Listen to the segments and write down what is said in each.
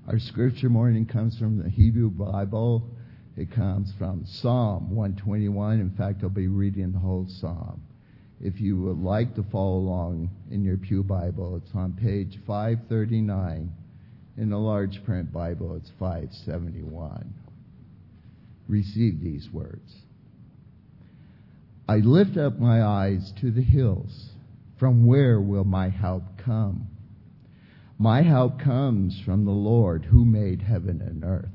Our scripture morning comes from the Hebrew Bible. It comes from Psalm 121. In fact, I'll be reading the whole psalm. If you would like to follow along in your pew Bible, it's on page 539. In the large print Bible, it's 571. Receive these words. I lift up my eyes to the hills. From where will my help come? My help comes from the Lord who made heaven and earth.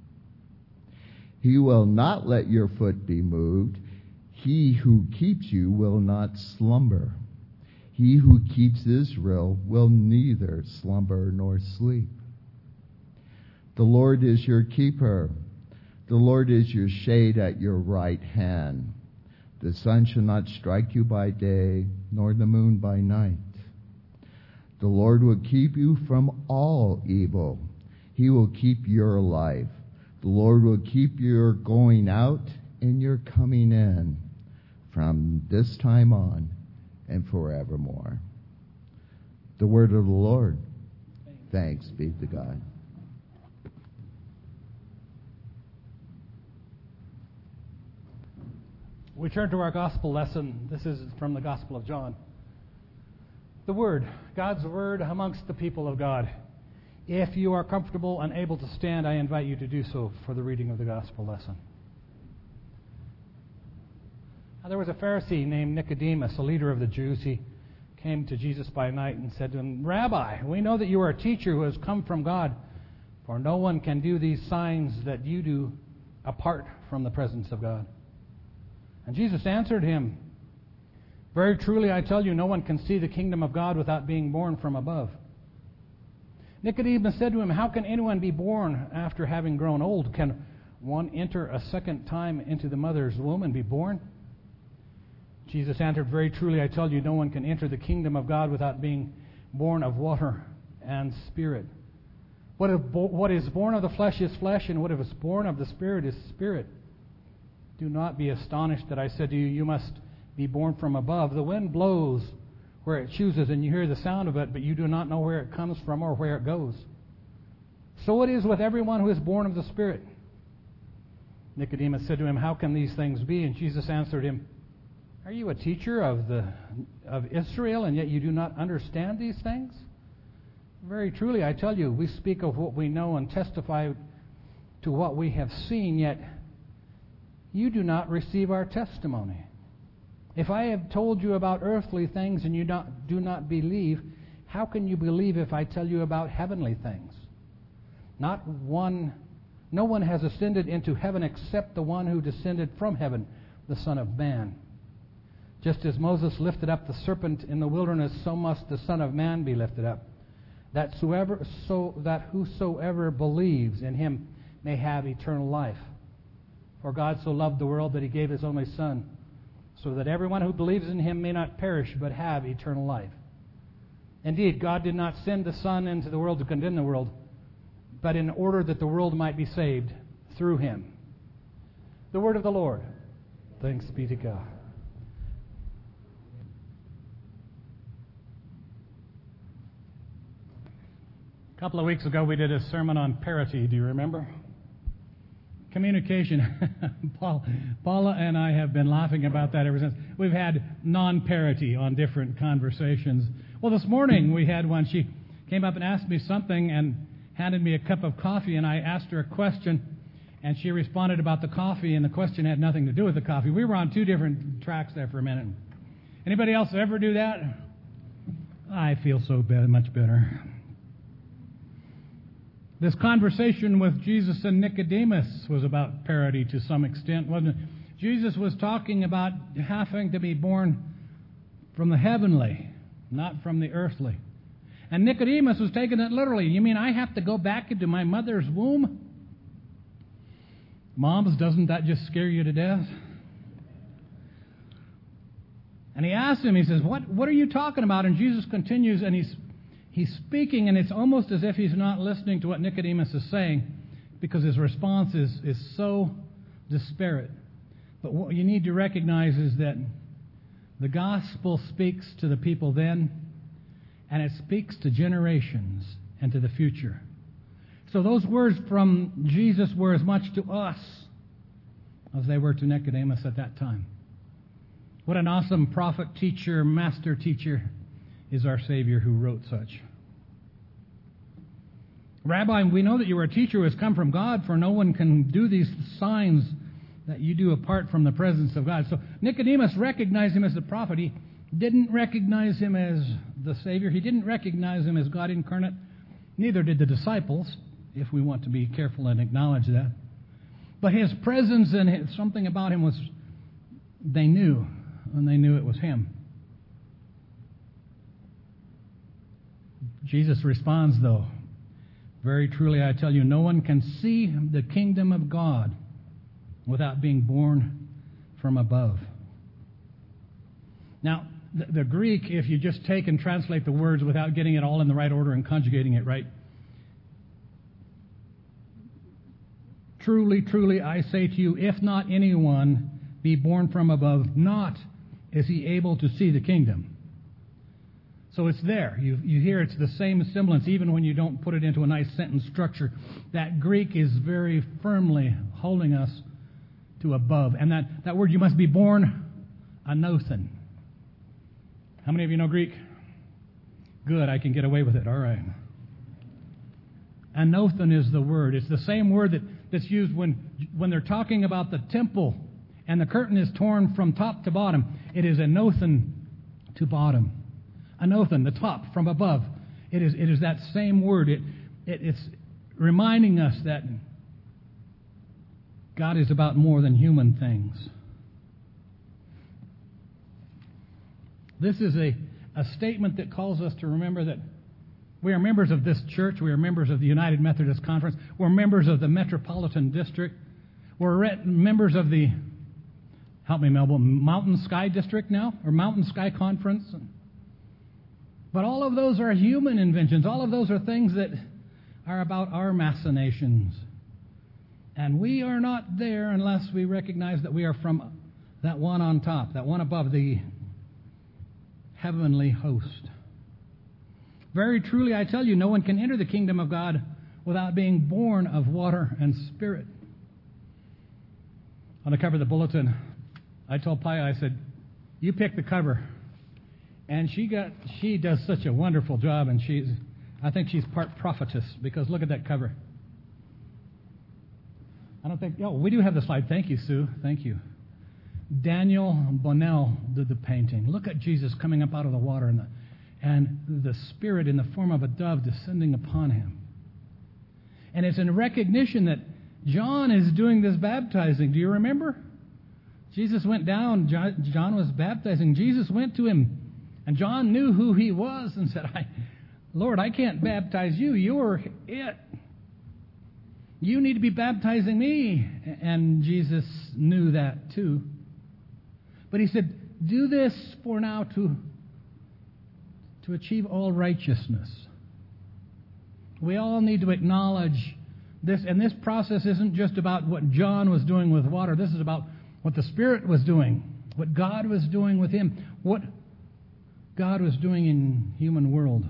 He will not let your foot be moved. He who keeps you will not slumber. He who keeps Israel will neither slumber nor sleep. The Lord is your keeper. The Lord is your shade at your right hand. The sun shall not strike you by day, nor the moon by night. The Lord will keep you from all evil. He will keep your life. The Lord will keep your going out and your coming in from this time on and forevermore. The word of the Lord. Thanks be to God. We turn to our gospel lesson. This is from the Gospel of John. The Word, God's Word amongst the people of God. If you are comfortable and able to stand, I invite you to do so for the reading of the gospel lesson. Now, there was a Pharisee named Nicodemus, a leader of the Jews. He came to Jesus by night and said to him, Rabbi, we know that you are a teacher who has come from God, for no one can do these signs that you do apart from the presence of God. And Jesus answered him, Very truly I tell you, no one can see the kingdom of God without being born from above. Nicodemus said to him, How can anyone be born after having grown old? Can one enter a second time into the mother's womb and be born? Jesus answered, Very truly I tell you, no one can enter the kingdom of God without being born of water and spirit. What is born of the flesh is flesh, and what is born of the spirit is spirit. Do not be astonished that I said to you, You must be born from above. The wind blows where it chooses, and you hear the sound of it, but you do not know where it comes from or where it goes. So it is with everyone who is born of the Spirit. Nicodemus said to him, How can these things be? And Jesus answered him, Are you a teacher of Israel, and yet you do not understand these things? Very truly, I tell you, we speak of what we know and testify to what we have seen, yet you do not receive our testimony. If I have told you about earthly things and you do not believe, how can you believe if I tell you about heavenly things? No one has ascended into heaven except the one who descended from heaven, the Son of Man. Just as Moses lifted up the serpent in the wilderness, so must the Son of Man be lifted up, that whosoever believes in him may have eternal life. For God so loved the world that he gave his only Son, so that everyone who believes in him may not perish but have eternal life. Indeed, God did not send the Son into the world to condemn the world, but in order that the world might be saved through him. The word of the Lord. Thanks be to God. A couple of weeks ago we did a sermon on parity. Do you remember? Communication. Paula and I have been laughing about that ever since. We've had non-parity on different conversations. Well, this morning we had one. She came up and asked me something and handed me a cup of coffee, and I asked her a question, and she responded about the coffee, and the question had nothing to do with the coffee. We were on two different tracks there for a minute. Anybody else ever do that? I feel so much better. This conversation with Jesus and Nicodemus was about parity to some extent, wasn't it? Jesus was talking about having to be born from the heavenly, not from the earthly. And Nicodemus was taking it literally. You mean I have to go back into my mother's womb? Moms, doesn't that just scare you to death? And he asked him, he says, what are you talking about? And Jesus continues, and He's speaking, and it's almost as if he's not listening to what Nicodemus is saying, because his response is so disparate. But what you need to recognize is that the gospel speaks to the people then, and it speaks to generations and to the future. So those words from Jesus were as much to us as they were to Nicodemus at that time. What an awesome prophet, teacher, master teacher is our Savior who wrote such. Rabbi, we know that you are a teacher who has come from God, for no one can do these signs that you do apart from the presence of God. So Nicodemus recognized him as the prophet. He didn't recognize him as the Savior. He didn't recognize him as God incarnate. Neither did the disciples, if we want to be careful and acknowledge that. But his presence and something about him was, they knew, and they knew it was him. Jesus responds, though, very truly I tell you, no one can see the kingdom of God without being born from above. Now, the Greek, if you just take and translate the words without getting it all in the right order and conjugating it right, truly, truly, I say to you, if not anyone be born from above, not is he able to see the kingdom. So it's there. You hear it's the same semblance, even when you don't put it into a nice sentence structure. That Greek is very firmly holding us to above. And that word, you must be born anothen. How many of you know Greek? Good, I can get away with it. All right. Anothen is the word. It's the same word that's used when they're talking about the temple and the curtain is torn from top to bottom. It is anothen to bottom. Anothen, the top, from above. It is that same word. It's reminding us that God is about more than human things. This is a statement that calls us to remember that we are members of this church. We are members of the United Methodist Conference. We're members of the Metropolitan District. We're members of the, help me, Melville, Mountain Sky District now, or Mountain Sky Conference. But all of those are human inventions. All of those are things that are about our machinations. And we are not there unless we recognize that we are from that one on top, that one above, the heavenly host. Very truly, I tell you, no one can enter the kingdom of God without being born of water and spirit. On the cover of the bulletin, I told Paya, I said, you pick the cover. And she does such a wonderful job, and I think she's part prophetess, because look at that cover. We do have the slide. Thank you, Sue. Thank you. Daniel Bonnell did the painting. Look at Jesus coming up out of the water and the Spirit in the form of a dove descending upon him. And it's in recognition that John is doing this baptizing. Do you remember? Jesus went down. John was baptizing. Jesus went to him. And John knew who he was and said, Lord, I can't baptize you. You're it. You need to be baptizing me. And Jesus knew that too. But he said, do this for now to achieve all righteousness. We all need to acknowledge this. And this process isn't just about what John was doing with water. This is about what the Spirit was doing, what God was doing with him, what God was doing in human world.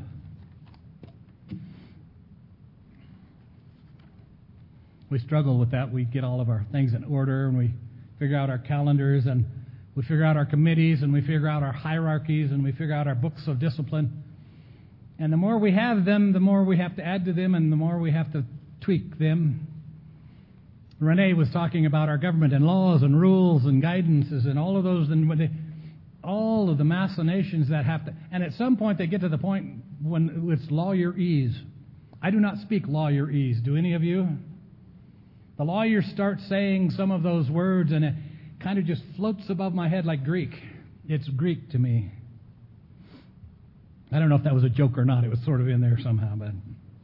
We struggle with that. We get all of our things in order, and we figure out our calendars, and we figure out our committees, and we figure out our hierarchies, and we figure out our books of discipline. And the more we have them, the more we have to add to them, and the more we have to tweak them. Renee was talking about our government and laws and rules and guidances and all of those, and all of the machinations that have to... And at some point they get to the point when it's lawyerese. I do not speak lawyerese. Do any of you? The lawyers start saying some of those words and it kind of just floats above my head like Greek. It's Greek to me. I don't know if that was a joke or not. It was sort of in there somehow, but...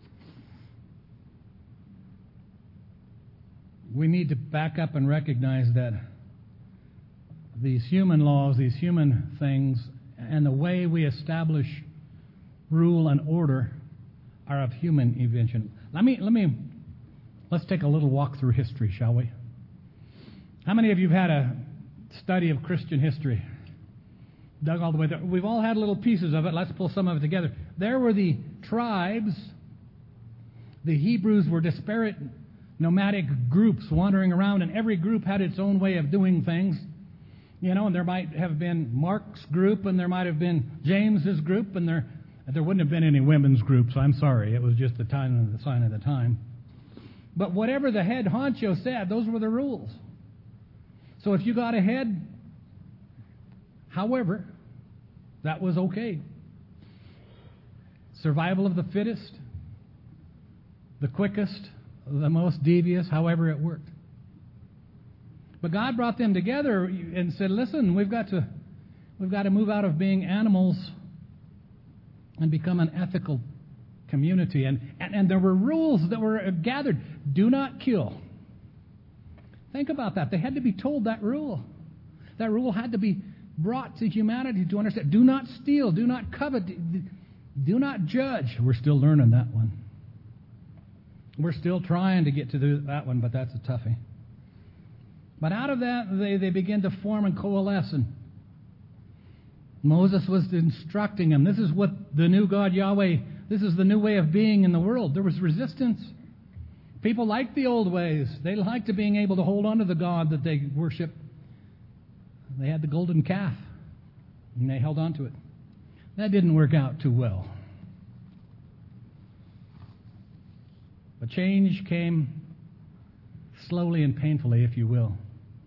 We need to back up and recognize that these human laws, these human things, and the way we establish rule and order are of human invention. Let's take a little walk through history, shall we? How many of you have had a study of Christian history? Dug all the way there. We've all had little pieces of it. Let's pull some of it together. There were the tribes The Hebrews were disparate nomadic groups wandering around, and every group had its own way of doing things. And there might have been Mark's group, and there might have been James's group, and there wouldn't have been any women's groups. I'm sorry. It was just the sign of the time. But whatever the head honcho said, those were the rules. So if you got ahead, however, that was okay. Survival of the fittest, the quickest, the most devious, however it worked. But God brought them together and said, listen, we've got to move out of being animals and become an ethical community. And there were rules that were gathered. Do not kill. Think about that. They had to be told that rule. That rule had to be brought to humanity to understand. Do not steal. Do not covet. Do not judge. We're still learning that one. We're still trying to get to do that one, but that's a toughie. But out of that, they begin to form and coalesce. And Moses was instructing them. This is what the new God Yahweh, this is the new way of being in the world. There was resistance. People liked the old ways. They liked being able to hold on to the God that they worshiped. They had the golden calf, and they held on to it. That didn't work out too well. But change came slowly and painfully, if you will.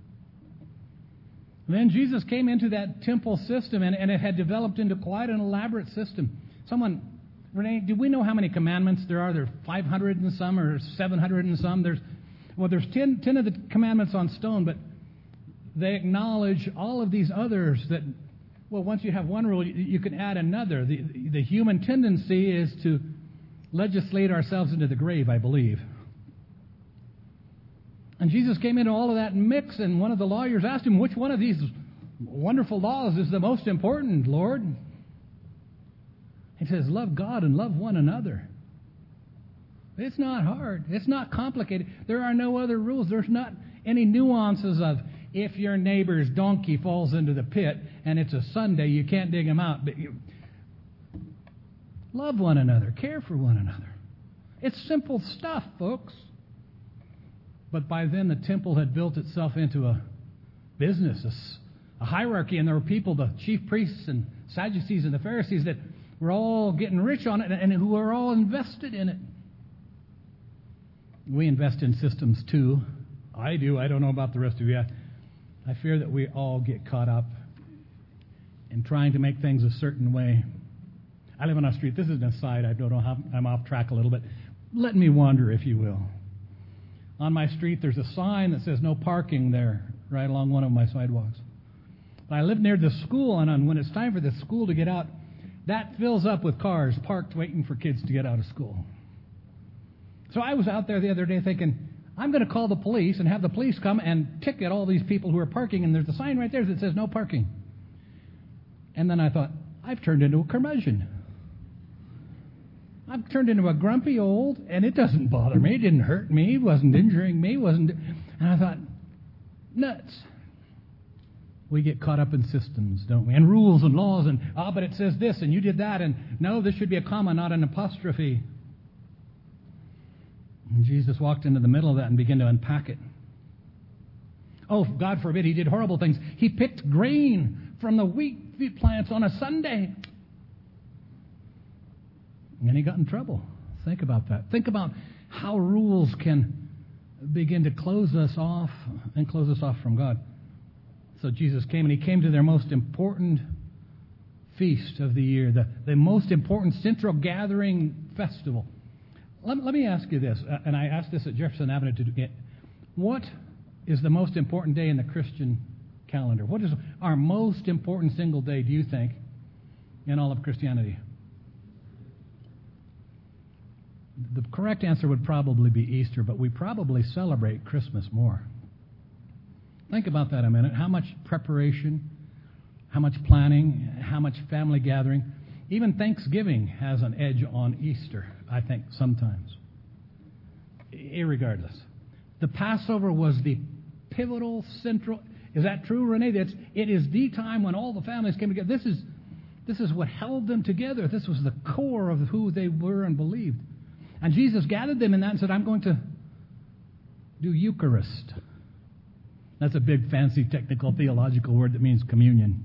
And then Jesus came into that temple system, and it had developed into quite an elaborate system. Renee, do we know how many commandments there are? There are 500 and some, or 700 and some. There's 10 of the commandments on stone, but they acknowledge all of these others that, well, once you have one rule, you can add another. The human tendency is to legislate ourselves into the grave, I believe. And Jesus came into all of that mix, and one of the lawyers asked him, which one of these wonderful laws is the most important, Lord? He says, love God and love one another. It's not hard. It's not complicated. There are no other rules. There's not any nuances of if your neighbor's donkey falls into the pit and it's a Sunday, you can't dig him out. But love one another. Care for one another. It's simple stuff, folks. But by then the temple had built itself into a business, a hierarchy, and there were people, the chief priests and Sadducees and the Pharisees, that were all getting rich on it and who were all invested in it. We invest in systems too. I do. I don't know about the rest of you. I fear that we all get caught up in trying to make things a certain way. I live on a street. This is an aside. I don't know how I'm off track a little bit. Let me wander, if you will. On my street, there's a sign that says no parking there, right along one of my sidewalks. But I live near the school, and when it's time for the school to get out, that fills up with cars parked waiting for kids to get out of school. So I was out there the other day thinking, I'm going to call the police and have the police come and ticket all these people who are parking, and there's a sign right there that says no parking. And then I thought, I've turned into a curmudgeon. I've turned into a grumpy old, and it doesn't bother me. It didn't hurt me. It wasn't injuring me. And I thought, nuts. We get caught up in systems, don't we? And rules and laws, and, but it says this, and you did that, and no, this should be a comma, not an apostrophe. And Jesus walked into the middle of that and began to unpack it. Oh, God forbid, he did horrible things. He picked grain from the wheat plants on a Sunday. And he got in trouble. Think about that. Think about how rules can begin to close us off and close us off from God. So Jesus came, and he came to their most important feast of the year, the most important central gathering festival. Let me ask you this, and I asked this at Jefferson Avenue to get. What is the most important day in the Christian calendar? What is our most important single day, do you think, in all of Christianity? The correct answer would probably be Easter, but we probably celebrate Christmas more. Think about that a minute. How much preparation, how much planning, how much family gathering. Even Thanksgiving has an edge on Easter, I think, sometimes. Irregardless. The Passover was the pivotal, central... Is that true, Renee? It is the time when all the families came together. This is what held them together. This was the core of who they were and believed. And Jesus gathered them in that and said, I'm going to do Eucharist. That's a big, fancy, technical, theological word that means communion.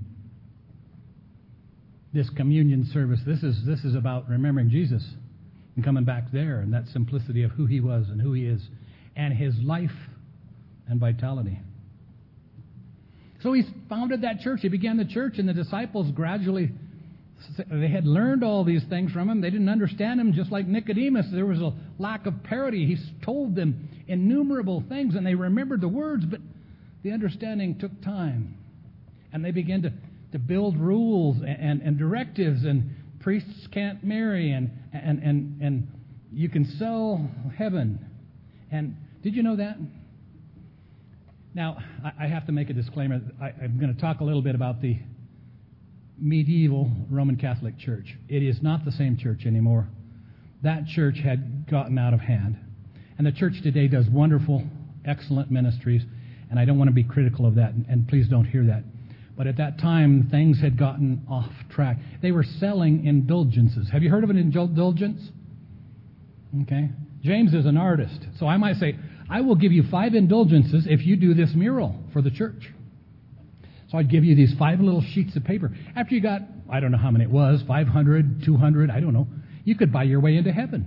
This communion service, this is about remembering Jesus and coming back there and that simplicity of who he was and who he is and his life and vitality. So he founded that church. He began the church, and the disciples gradually, they had learned all these things from him. They didn't understand him, just like Nicodemus. There was a lack of parity. He told them innumerable things, and they remembered the words, but the understanding took time. And they began to build rules and directives, and priests can't marry, and you can sell heaven. And did you know that? Now, I have to make a disclaimer. I'm going to talk a little bit about the medieval Roman Catholic Church. It is not the same church anymore. That church had gotten out of hand. And the church today does wonderful, excellent ministries, and I don't want to be critical of that, and please don't hear that. But at that time, things had gotten off track. They were selling indulgences. Have you heard of an indulgence? Okay. James is an artist, so I might say, I will give you 5 indulgences if you do this mural for the church. So I'd give you these 5 little sheets of paper. After you got, I don't know how many it was, 500, 200, I don't know, you could buy your way into heaven.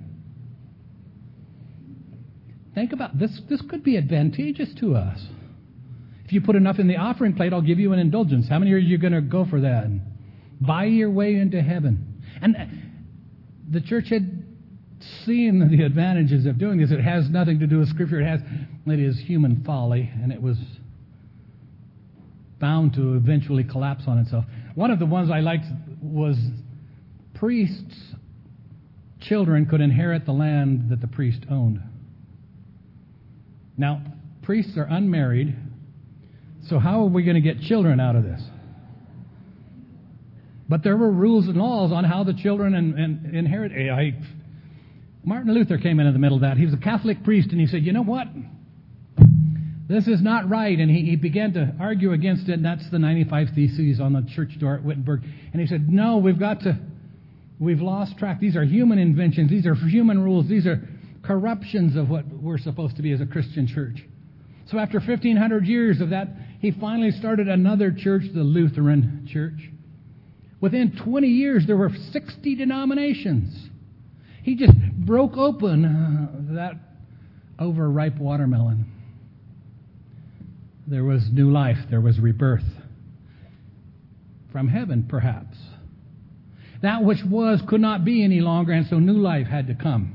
Think about this. This could be advantageous to us. If you put enough in the offering plate, I'll give you an indulgence. How many are you going to go for that? Buy your way into heaven. And the church had seen the advantages of doing this. It has nothing to do with Scripture. It is human folly, and it was bound to eventually collapse on itself. One of the ones I liked was priests' children could inherit the land that the priest owned. Now, priests are unmarried, so how are we going to get children out of this? But there were rules and laws on how the children inherit. Martin Luther came in the middle of that. He was a Catholic priest, and he said, you know what? This is not right. And he began to argue against it, and that's the 95 Theses on the church door at Wittenberg. And he said, no, we've lost track. These are human inventions. These are human rules. These are corruptions of what we're supposed to be as a Christian church. So after 1,500 years of that, he finally started another church, the Lutheran Church. Within 20 years, there were 60 denominations. He just broke open that overripe watermelon. There was new life. There was rebirth. From heaven, perhaps. That which was could not be any longer, and so new life had to come.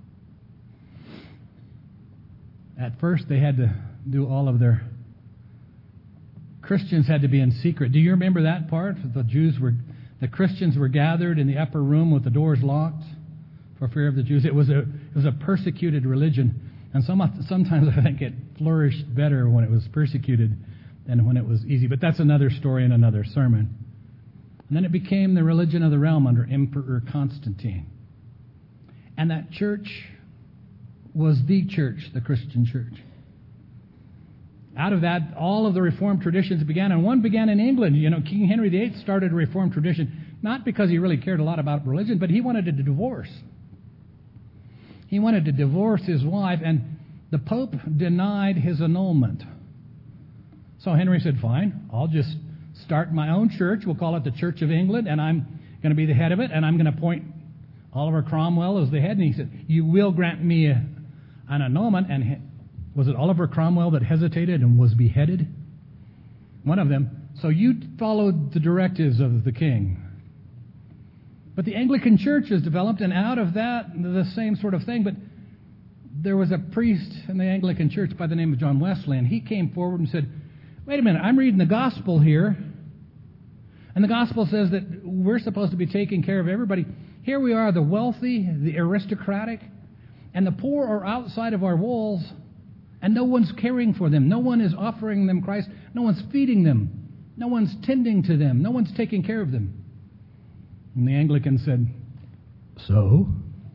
At first, they had to do all of their... Christians had to be in secret. Do you remember that part? The Christians were gathered in the upper room with the doors locked for fear of the Jews. It was a persecuted religion, and sometimes I think it flourished better when it was persecuted than when it was easy. But that's another story and another sermon. And then it became the religion of the realm under Emperor Constantine. And that church was the church, the Christian church. Out of that, all of the Reformed traditions began, and one began in England. You know, King Henry VIII started a Reformed tradition, not because he really cared a lot about religion, but he wanted to divorce. He wanted to divorce his wife, and the Pope denied his annulment. So Henry said, fine, I'll just start my own church. We'll call it the Church of England, and I'm going to be the head of it, and I'm going to appoint Oliver Cromwell as the head. And he said, you will grant me an annulment. And was it Oliver Cromwell that hesitated and was beheaded? One of them. So you followed the directives of the king. But the Anglican Church has developed, and out of that, the same sort of thing. But there was a priest in the Anglican Church by the name of John Wesley, and he came forward and said, wait a minute, I'm reading the gospel here, and the gospel says that we're supposed to be taking care of everybody. Here we are, the wealthy, the aristocratic, and the poor are outside of our walls, and no one's caring for them. No one is offering them Christ. No one's feeding them. No one's tending to them. No one's taking care of them. And the Anglican said, so?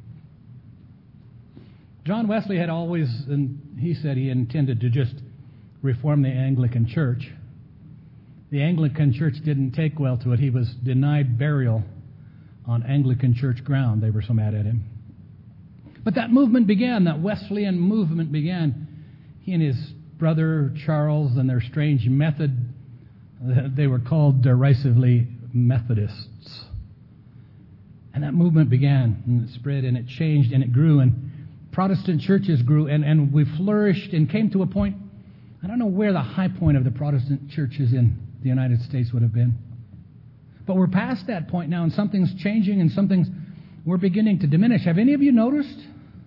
John Wesley had always, and he said he intended to just reform the Anglican Church. The Anglican Church didn't take well to it. He was denied burial on Anglican Church ground. They were so mad at him. But that movement began, that Wesleyan movement began. He and his brother Charles and their strange method, they were called derisively Methodists. And that movement began, and it spread, and it changed, and it grew, and Protestant churches grew, and we flourished and came to a point. I don't know where the high point of the Protestant churches in the United States would have been. But we're past that point now, and something's changing, and we're beginning to diminish. Have any of you noticed?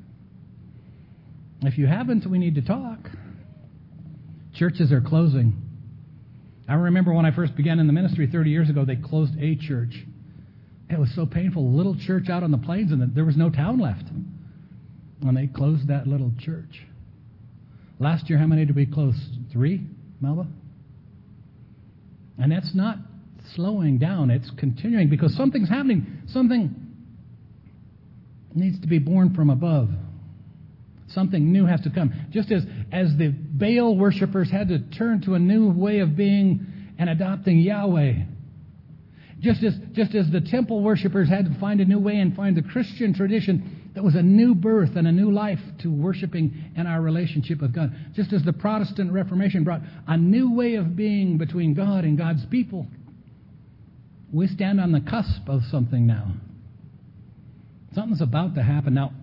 If you haven't, we need to talk. Churches are closing. I remember when I first began in the ministry 30 years ago, they closed a church. It was so painful. A little church out on the plains, and there was no town left. And they closed that little church. Last year, how many did we close? 3, Melba? And that's not slowing down. It's continuing because something's happening. Something needs to be born from above. Something new has to come. Just as the Baal worshippers had to turn to a new way of being and adopting Yahweh. Just as the temple worshippers had to find a new way and find the Christian tradition that was a new birth and a new life to worshiping and our relationship with God. Just as the Protestant Reformation brought a new way of being between God and God's people. We stand on the cusp of something now. Something's about to happen. Now,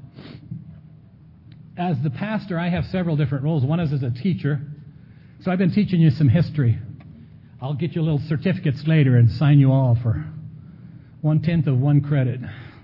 as the pastor, I have several different roles. One is as a teacher. So I've been teaching you some history. I'll get you little certificates later and sign you all for 1/10 of 1 credit.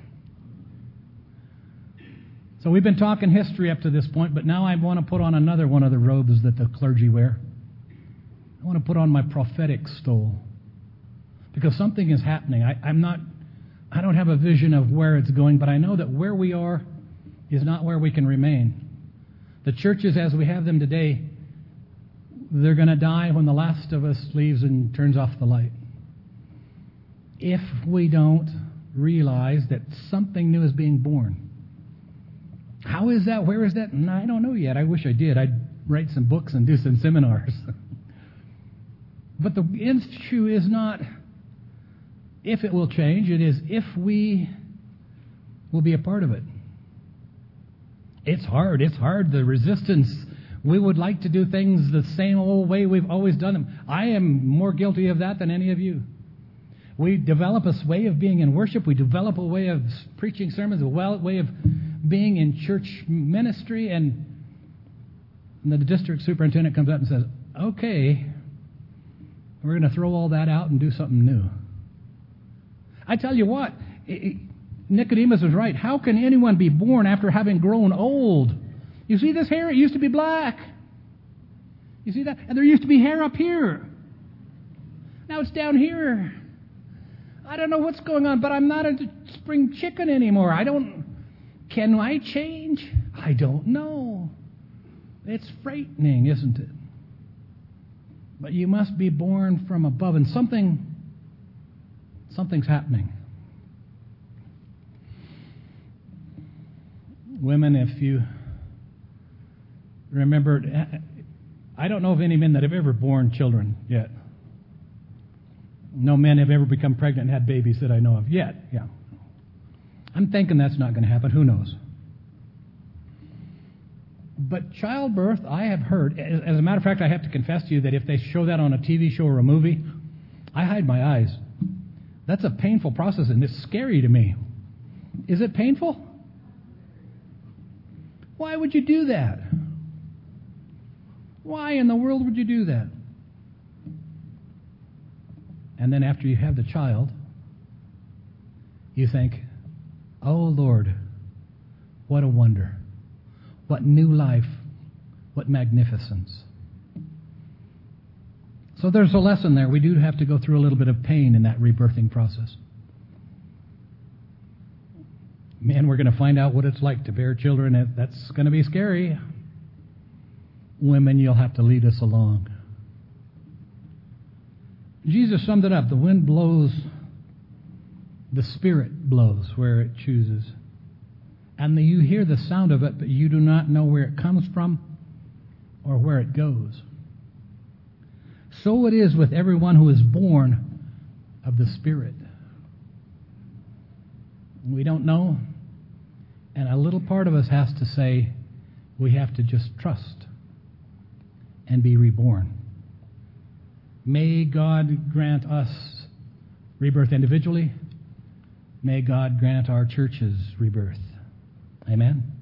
So we've been talking history up to this point, but now I want to put on another one of the robes that the clergy wear. I want to put on my prophetic stole. Because something is happening. I don't have a vision of where it's going, but I know that where we are is not where we can remain. The churches as we have them today, they're going to die when the last of us leaves and turns off the light. If we don't realize that something new is being born. How is that? Where is that? I don't know yet. I wish I did. I'd write some books and do some seminars. But the issue is not if it will change. It is if we will be a part of it. It's hard. It's hard. The resistance. We would like to do things the same old way we've always done them. I am more guilty of that than any of you. We develop a way of being in worship. We develop a way of preaching sermons, a way of being in church ministry, and the district superintendent comes up and says, okay, we're going to throw all that out and do something new. I tell you what, Nicodemus was right. How can anyone be born after having grown old? You see this hair? It used to be black. You see that? And there used to be hair up here. Now it's down here. I don't know what's going on, but I'm not a spring chicken anymore. Can I change? I don't know. It's frightening, isn't it? But you must be born from above, and something's happening. Women, if you remember, I don't know of any men that have ever born children yet. No men have ever become pregnant and had babies that I know of yet. Yeah. I'm thinking that's not going to happen. Who knows? But childbirth, I have heard, as a matter of fact, I have to confess to you that if they show that on a TV show or a movie, I hide my eyes. That's a painful process, and it's scary to me. Is it painful? Why would you do that? Why in the world would you do that? And then after you have the child, you think, oh Lord, what a wonder. What new life. What magnificence. So there's a lesson there. We do have to go through a little bit of pain in that rebirthing process. Man, we're going to find out what it's like to bear children. That's going to be scary. Women, you'll have to lead us along. Jesus summed it up. The wind blows, the Spirit blows where it chooses. And you hear the sound of it, but you do not know where it comes from or where it goes. So it is with everyone who is born of the Spirit. We don't know And a little part of us has to say, we have to just trust and be reborn. May God grant us rebirth individually. May God grant our churches rebirth. Amen.